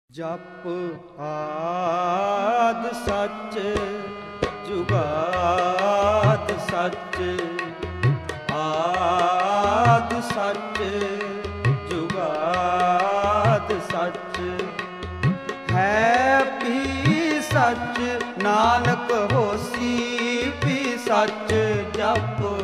ਜਪ ਆਦਿ ਸੱਚ ਜੁਗਾਦਿ ਸੱਚ, ਆਦਿ ਸੱਚ ਜੁਗਾਦਿ ਸੱਚ, ਹੈ ਵੀ ਸੱਚ ਨਾਨਕ ਹੋਸੀ ਵੀ ਸੱਚ। ਜਪ